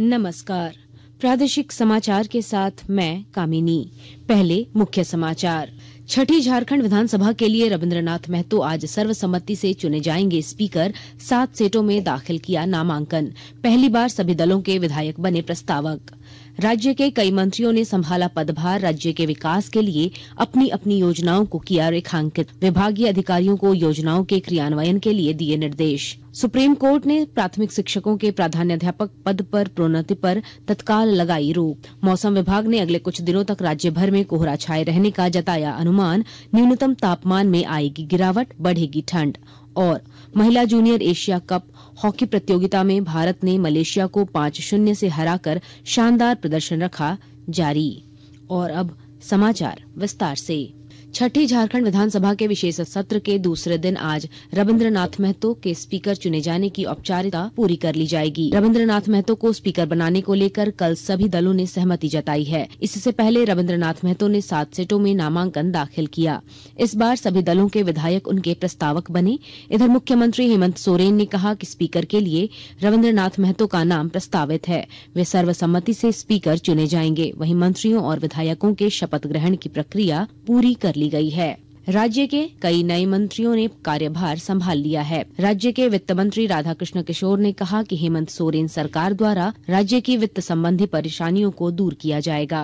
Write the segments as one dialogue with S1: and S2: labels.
S1: नमस्कार, प्रादेशिक समाचार के साथ मैं कामिनी। पहले मुख्य समाचार। छठी झारखंड विधानसभा के लिए रविंद्रनाथ महतो आज सर्वसम्मति से चुने जाएंगे स्पीकर। 7 सीटों में दाखिल किया नामांकन। पहली बार सभी दलों के विधायक बने प्रस्तावक। राज्य के कई मंत्रियों ने संभाला पदभार। राज्य के विकास के लिए अपनी अपनी योजनाओं को किया रेखांकित। विभागीय अधिकारियों को योजनाओं के क्रियान्वयन के लिए दिए निर्देश। सुप्रीम कोर्ट ने प्राथमिक शिक्षकों के प्राधान्याध्यापक पद पर प्रोन्नति पर तत्काल लगाई रोक। मौसम विभाग ने अगले कुछ दिनों तक राज्य भर में कोहरा छाये रहने का जताया अनुमान। न्यूनतम तापमान में आएगी गिरावट, बढ़ेगी ठंड। और महिला जूनियर एशिया कप हॉकी प्रतियोगिता में भारत ने मलेशिया को 5-0 से हराकर शानदार प्रदर्शन रखा जारी। और अब समाचार विस्तार से। छठी झारखंड विधानसभा के विशेष सत्र के दूसरे दिन आज रविंद्रनाथ महतो के स्पीकर चुने जाने की औपचारिकता पूरी कर ली जाएगी। रविंद्रनाथ महतो को स्पीकर बनाने को लेकर कल सभी दलों ने सहमति जताई है। इससे पहले रविंद्रनाथ महतो ने 7 सीटों में नामांकन दाखिल किया। इस बार सभी दलों के विधायक उनके प्रस्तावक बने। इधर मुख्यमंत्री हेमंत सोरेन ने कहा कि स्पीकर के लिए रविंद्रनाथ महतो का नाम प्रस्तावित है। वे सर्वसम्मति से स्पीकर चुने जाएंगे। वहीं मंत्रियों और विधायकों के शपथ ग्रहण की प्रक्रिया पूरी कर ली गई है। राज्य के कई नए मंत्रियों ने कार्यभार संभाल लिया है। राज्य के वित्त मंत्री राधाकृष्ण किशोर ने कहा कि हेमंत सोरेन सरकार द्वारा राज्य की वित्त संबंधी परेशानियों को दूर किया जाएगा।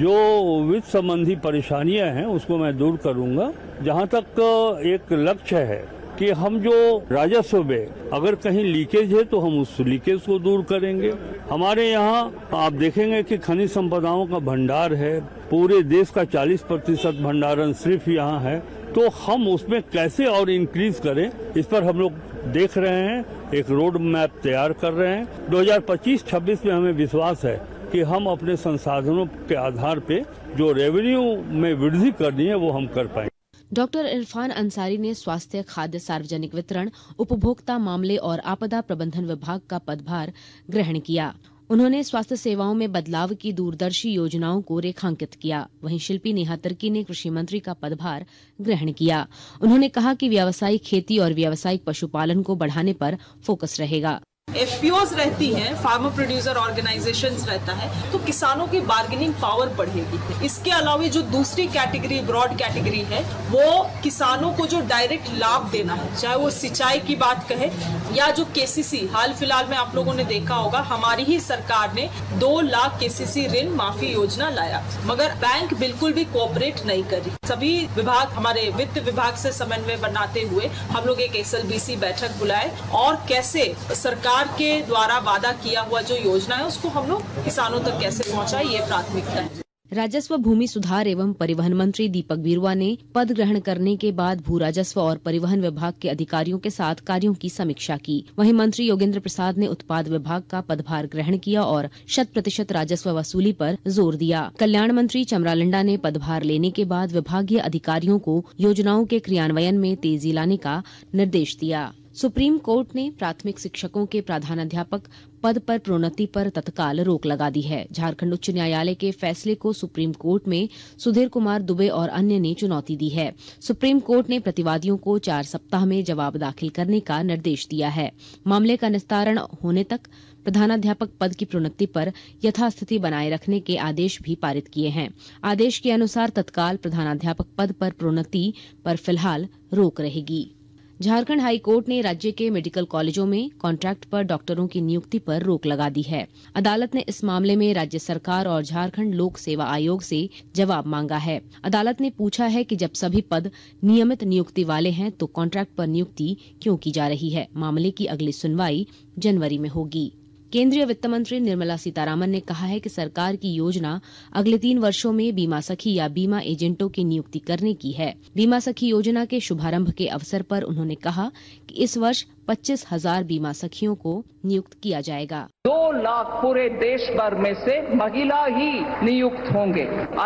S2: जो वित्त संबंधी परेशानियां हैं उसको मैं दूर करूंगा। जहां तक एक लक्ष्य है कि हम जो राजस्व में अगर कहीं लीकेज है तो हम उस लीकेज को दूर करेंगे। हमारे यहाँ आप देखेंगे कि खनिज संपदाओं का भंडार है। पूरे देश का 40% भंडारण सिर्फ यहाँ है। तो हम उसमें कैसे और इंक्रीज करें, इस पर हम लोग देख रहे हैं, एक रोड मैप तैयार कर रहे हैं। 2025-26 में हमें विश्वास है कि हम अपने संसाधनों के आधार पे जो रेवेन्यू में वृद्धि करनी है वो हम कर पाएंगे।
S1: डॉक्टर इरफान अंसारी ने स्वास्थ्य, खाद्य, सार्वजनिक वितरण, उपभोक्ता मामले और आपदा प्रबंधन विभाग का पदभार ग्रहण किया। उन्होंने स्वास्थ्य सेवाओं में बदलाव की दूरदर्शी योजनाओं को रेखांकित किया। वहीं शिल्पी नेहा तिर्की ने कृषि मंत्री का पदभार ग्रहण किया। उन्होंने कहा कि व्यावसायिक खेती और व्यावसायिक पशुपालन को बढ़ाने पर फोकस रहेगा।
S3: FPOs रहती हैं, फार्मर प्रोड्यूसर ऑर्गेनाइजेशंस रहता है, तो किसानों की बार्गेनिंग पावर बढ़ेगी। इसके अलावा जो दूसरी कैटेगरी, ब्रॉड कैटेगरी है, वो किसानों को जो डायरेक्ट लाभ देना है, चाहे वो सिंचाई की बात कहे या जो KCC, हाल फिलहाल में आप लोगों ने देखा होगा हमारी ही सरकार ने 2 लाख KCC ऋण माफी योजना लाया, मगर बैंक बिल्कुल भी कोऑपरेट नहीं करी। सभी विभाग, हमारे वित्त विभाग से समन्वय बनाते हुए हम लोग एक SLBC बैठक बुलाए और कैसे सरकार के द्वारा वादा किया हुआ जो योजना है उसको हम लोग किसानों तक कैसे पहुंचाए, ये प्राथमिकता है।
S1: राजस्व, भूमि सुधार एवं परिवहन मंत्री दीपक बिरुवा ने पद ग्रहण करने के बाद भू राजस्व और परिवहन विभाग के अधिकारियों के साथ कार्यों की समीक्षा की। वहीं मंत्री योगेंद्र प्रसाद ने उत्पाद विभाग का पदभार ग्रहण किया और 100% राजस्व वसूली पर जोर दिया। कल्याण मंत्री चमरालंडा ने पदभार लेने के बाद विभागीय अधिकारियों को योजनाओं के क्रियान्वयन में तेजी लाने का निर्देश दिया। सुप्रीम कोर्ट ने प्राथमिक शिक्षकों के प्रधानाध्यापक पद पर प्रोन्नति पर तत्काल रोक लगा दी है। झारखंड उच्च न्यायालय के फैसले को सुप्रीम कोर्ट में सुधीर कुमार दुबे और अन्य ने चुनौती दी है। सुप्रीम कोर्ट ने प्रतिवादियों को 4 सप्ताह में जवाब दाखिल करने का निर्देश दिया है। मामले का निस्तारण होने तक प्रधानाध्यापक पद की प्रोन्नति पर यथास्थिति बनाए रखने के आदेश भी पारित किए हैं। आदेश के अनुसार तत्काल प्रधानाध्यापक पद पर प्रोन्नति पर फिलहाल रोक रहेगी। झारखंड हाई कोर्ट ने राज्य के मेडिकल कॉलेजों में कॉन्ट्रैक्ट पर डॉक्टरों की नियुक्ति पर रोक लगा दी है। अदालत ने इस मामले में राज्य सरकार और झारखंड लोक सेवा आयोग से जवाब मांगा है। अदालत ने पूछा है कि जब सभी पद नियमित नियुक्ति वाले हैं तो कॉन्ट्रैक्ट पर नियुक्ति क्यों की जा रही है। मामले की अगली सुनवाई जनवरी में होगी। केंद्रीय वित्त मंत्री निर्मला सीतारामन ने कहा है कि सरकार की योजना अगले 3 वर्षों में बीमा सखी या बीमा एजेंटों की नियुक्ति करने की है। बीमा सखी योजना के शुभारंभ के अवसर पर उन्होंने कहा कि इस वर्ष 25,000 बीमा सखियों को नियुक्त किया जाएगा।
S4: 2 लाख पूरे देश भर में से महिला ही नियुक्त होंगे।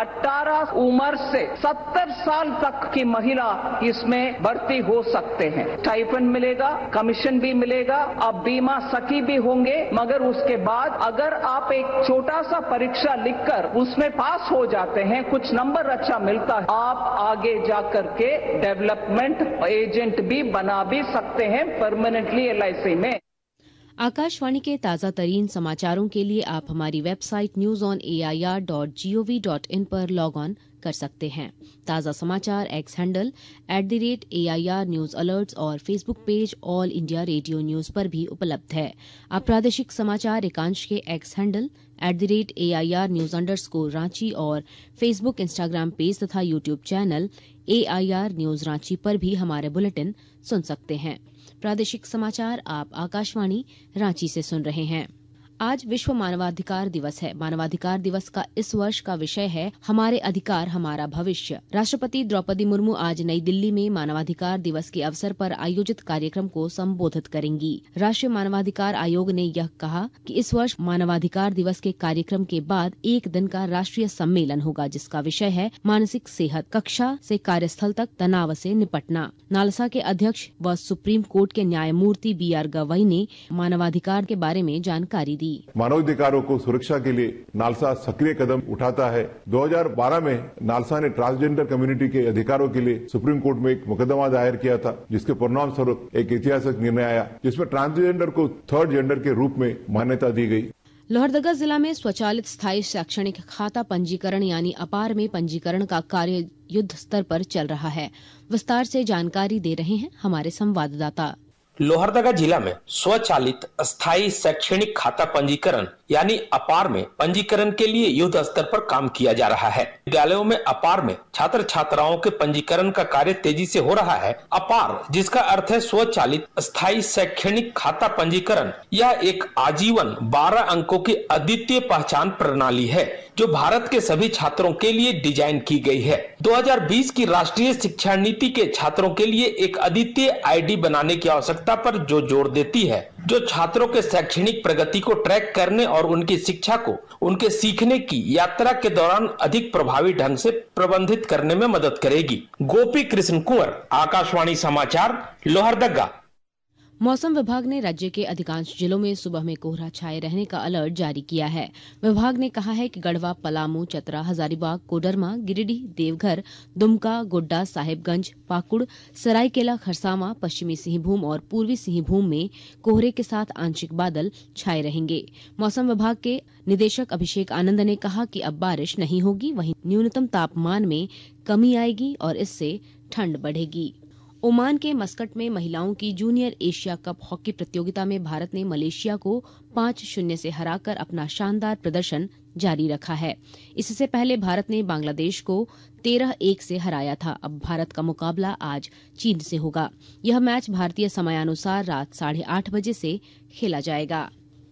S4: 18 उम्र से 70 साल तक की महिला इसमें भर्ती हो सकते हैं। स्टाइपेंड मिलेगा, कमीशन भी मिलेगा, अब बीमा सखी भी होंगे। मगर उसके बाद अगर आप एक छोटा सा परीक्षा लिखकर उसमें पास हो जाते हैं, कुछ नंबर अच्छा मिलता है, आप आगे जाकर के डेवलपमेंट एजेंट भी बना भी सकते हैं परमानेंटली LIC में।
S1: आकाशवाणी के ताज़ा तरीन समाचारों के लिए आप हमारी वेबसाइट newsonair.gov.in पर लॉग ऑन कर सकते हैं। ताज़ा समाचार X handle @AIR news alerts और Facebook page All India Radio news पर भी उपलब्ध है। आप प्रादेशिक समाचार एकांश के एक्स हैंडल @AIR न्यूज _रांची और फेसबुक इंस्टाग्राम पेज तथा YouTube channel AIR news Ranchi पर भी हमारे बुलेटिन सुन सकते हैं। प्रादेशिक समाचार आप आकाशवाणी रांची से सुन रहे हैं। आज विश्व मानवाधिकार दिवस है। मानवाधिकार दिवस का इस वर्ष का विषय है हमारे अधिकार हमारा भविष्य। राष्ट्रपति द्रौपदी मुर्मू आज नई दिल्ली में मानवाधिकार दिवस के अवसर पर आयोजित कार्यक्रम को संबोधित करेंगी। राष्ट्रीय मानवाधिकार आयोग ने यह कहा कि इस वर्ष मानवाधिकार दिवस के कार्यक्रम के बाद एक दिन का राष्ट्रीय सम्मेलन होगा, जिसका विषय है मानसिक सेहत, कक्षा से कार्यस्थल तक तनाव से निपटना। नालसा के अध्यक्ष व सुप्रीम कोर्ट के न्यायमूर्ति BR गवई ने मानवाधिकार के बारे में जानकारी दी।
S5: मानवाधिकारों को सुरक्षा के लिए नालसा सक्रिय कदम उठाता है। 2012 में नालसा ने ट्रांसजेंडर कम्युनिटी के अधिकारों के लिए सुप्रीम कोर्ट में एक मुकदमा दायर किया था, जिसके परिणाम स्वरूप एक ऐतिहासिक निर्णय आया, जिसमें ट्रांसजेंडर को थर्ड जेंडर के रूप में मान्यता दी गई।
S1: लोहरदगा जिला में स्वचालित स्थायी शैक्षणिक खाता पंजीकरण यानी अपार में पंजीकरण का कार्य युद्ध स्तर पर चल रहा है। विस्तार से जानकारी दे रहे हैं हमारे संवाददाता।
S6: लोहरदगा जिला में स्वचालित स्थायी शैक्षणिक खाता पंजीकरण यानी अपार में पंजीकरण के लिए युद्ध स्तर पर काम किया जा रहा है। विद्यालयों में अपार में छात्र छात्राओं के पंजीकरण का कार्य तेजी से हो रहा है। अपार, जिसका अर्थ है स्वचालित स्थायी शैक्षणिक खाता पंजीकरण, यह एक आजीवन 12 अंकों की अद्वितीय पहचान प्रणाली है जो भारत के सभी छात्रों के लिए डिजाइन की गई है। 2020 की राष्ट्रीय शिक्षा नीति के छात्रों के लिए एक अद्वितीय ID बनाने की आवश्यकता पर जो जोर देती है, जो छात्रों के शैक्षणिक प्रगति को ट्रैक करने और उनकी शिक्षा को उनके सीखने की यात्रा के दौरान अधिक प्रभावी ढंग से प्रबंधित करने में मदद करेगी। गोपी कृष्ण कुंवर, आकाशवाणी समाचार, लोहरदगा।
S1: मौसम विभाग ने राज्य के अधिकांश जिलों में सुबह में कोहरा छाये रहने का अलर्ट जारी किया है। विभाग ने कहा है कि गढ़वा, पलामू, चतरा, हजारीबाग, कोडरमा, गिरिडीह, देवघर, दुमका, गोड्डा, साहिबगंज, पाकुड़, सरायकेला खरसावां, पश्चिमी सिंहभूम और पूर्वी सिंहभूम में कोहरे के साथ आंशिक बादल छाये रहेंगे। मौसम विभाग के निदेशक अभिषेक आनंद ने कहा कि अब बारिश नहीं होगी, वहीं न्यूनतम तापमान में कमी आएगी और इससे ठंड बढ़ेगी। ओमान के मस्कट में महिलाओं की जूनियर एशिया कप हॉकी प्रतियोगिता में भारत ने मलेशिया को 5-0 से हराकर अपना शानदार प्रदर्शन जारी रखा है। इससे पहले भारत ने बांग्लादेश को 13-1 से हराया था। अब भारत का मुकाबला आज चीन से होगा। यह मैच भारतीय समयानुसार रात 8:30 बजे से खेला जाएगा।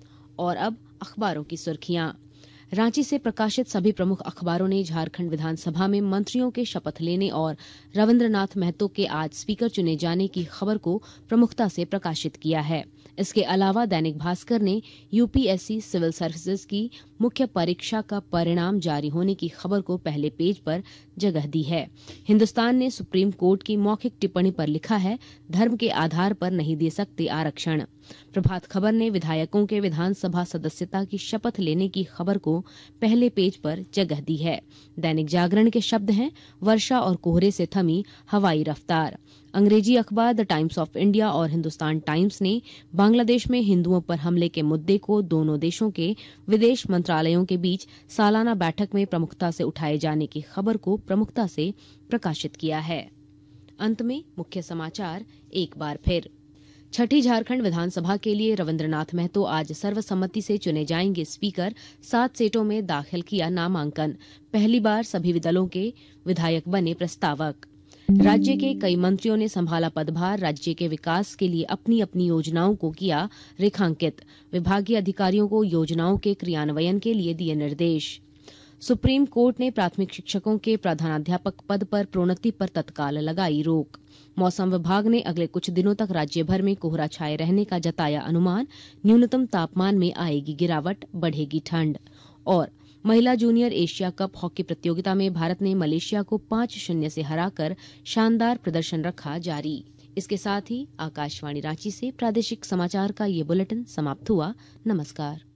S1: और अब अखबारों की सुर्खियां। रांची से प्रकाशित सभी प्रमुख अखबारों ने झारखंड विधानसभा में मंत्रियों के शपथ लेने और रविन्द्रनाथ महतो के आज स्पीकर चुने जाने की खबर को प्रमुखता से प्रकाशित किया है। इसके अलावा दैनिक भास्कर ने UPSC सिविल सर्विसेज की मुख्य परीक्षा का परिणाम जारी होने की खबर को पहले पेज पर जगह दी है। हिन्दुस्तान ने सुप्रीम कोर्ट की मौखिक टिप्पणी पर लिखा है, धर्म के आधार पर नहीं दे सकते आरक्षण। प्रभात खबर ने विधायकों के विधानसभा सदस्यता की शपथ लेने की खबर को पहले पेज पर जगह दी है। दैनिक जागरण के शब्द हैं, वर्षा और कोहरे से थमी हवाई रफ्तार। अंग्रेजी अखबार द टाइम्स ऑफ इंडिया और हिंदुस्तान टाइम्स ने बांग्लादेश में हिंदुओं पर हमले के मुद्दे को दोनों देशों के विदेश मंत्रालयों के बीच सालाना बैठक में प्रमुखता से उठाए जाने की खबर को प्रमुखता से प्रकाशित किया है। अंत में मुख्य समाचार एक बार फिर। छठी झारखंड विधानसभा के लिए रविन्द्रनाथ महतो आज सर्वसम्मति से चुने जाएंगे स्पीकर। 7 सीटों में दाखिल किया नामांकन। पहली बार सभी दलों के विधायक बने प्रस्तावक। राज्य के कई मंत्रियों ने संभाला पदभार। राज्य के विकास के लिए अपनी अपनी योजनाओं को किया रेखांकित। विभागीय अधिकारियों को योजनाओं के क्रियान्वयन के लिए दिए निर्देश। सुप्रीम कोर्ट ने प्राथमिक शिक्षकों के प्रधानाध्यापक पद पर प्रोन्नति पर तत्काल लगाई रोक। मौसम विभाग ने अगले कुछ दिनों तक राज्य भर में कोहरा छाये रहने का जताया अनुमान। न्यूनतम तापमान में आएगी गिरावट, बढ़ेगी ठंड। और महिला जूनियर एशिया कप हॉकी प्रतियोगिता में भारत ने मलेशिया को 5-0 से हराकर शानदार प्रदर्शन रखा जारी। इसके साथ ही आकाशवाणी रांची से प्रादेशिक समाचार का ये बुलेटिन समाप्त हुआ। नमस्कार।